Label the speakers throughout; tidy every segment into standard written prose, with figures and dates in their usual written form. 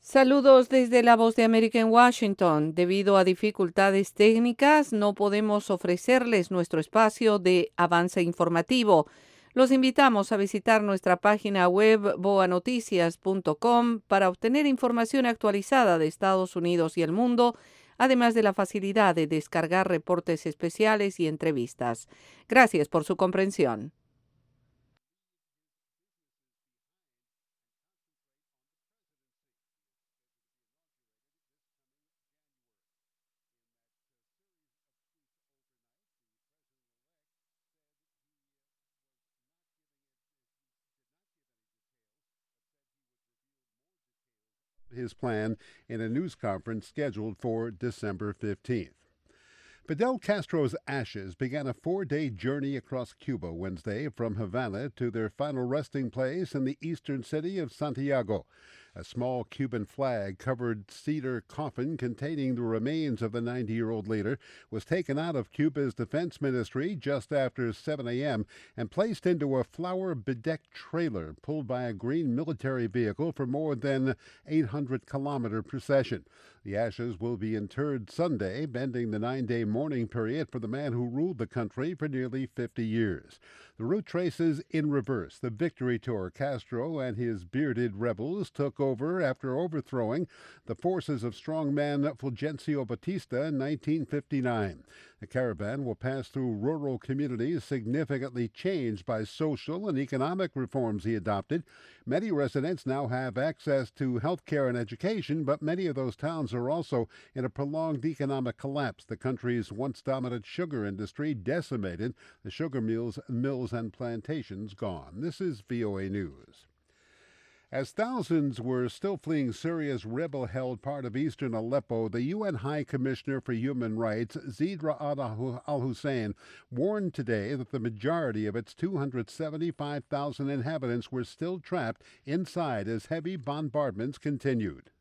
Speaker 1: Saludos desde la Voz de América en Washington. Debido a dificultades técnicas, no podemos ofrecerles nuestro espacio de avance informativo. Los invitamos a visitar nuestra página web boanoticias.com para obtener información actualizada de Estados Unidos y el mundo, además de la facilidad de descargar reportes especiales y entrevistas. Gracias por su comprensión.
Speaker 2: His plan in a news conference scheduled for December 15th. Fidel Castro's ashes began a 4-day journey across Cuba Wednesday from Havana to their final resting place in the eastern city of Santiago. A small Cuban flag covered cedar coffin containing the remains of the 90-year-old leader was taken out of Cuba's defense ministry just after 7 a.m. and placed into a flower bedecked trailer pulled by a green military vehicle for more than 800-kilometer procession. The ashes will be interred Sunday, ending the 9-day mourning period for the man who ruled the country for nearly 50 years. The route traces in reverse the victory tour Castro and his bearded rebels took over after overthrowing the forces of strongman Fulgencio Batista in 1959. The caravan will pass through rural communities significantly changed by social and economic reforms he adopted. Many residents now have access to health care and education, but many of those towns are also in a prolonged economic collapse. The country's once dominant sugar industry decimated, the sugar mills and plantations gone. This is VOA News. As thousands were still fleeing Syria's rebel-held part of eastern Aleppo, the UN High Commissioner for Human Rights, Zeid Ra'ad al-Hussein, warned today that the majority of its 275,000 inhabitants were still trapped inside as heavy bombardments continued.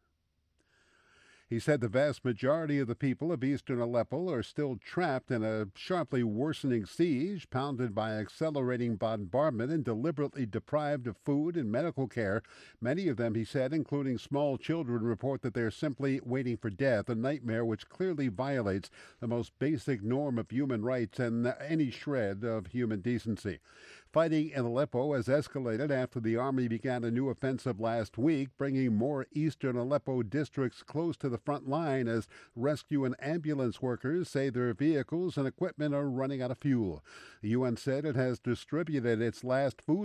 Speaker 2: He said the vast majority of the people of eastern Aleppo are still trapped in a sharply worsening siege, pounded by accelerating bombardment and deliberately deprived of food and medical care. Many of them, he said, including small children, report that they're simply waiting for death, a nightmare which clearly violates the most basic norm of human rights and any shred of human decency. Fighting in Aleppo has escalated after the army began a new offensive last week, bringing more eastern Aleppo districts close to the front line as rescue and ambulance workers say their vehicles and equipment are running out of fuel. The UN said it has distributed its last food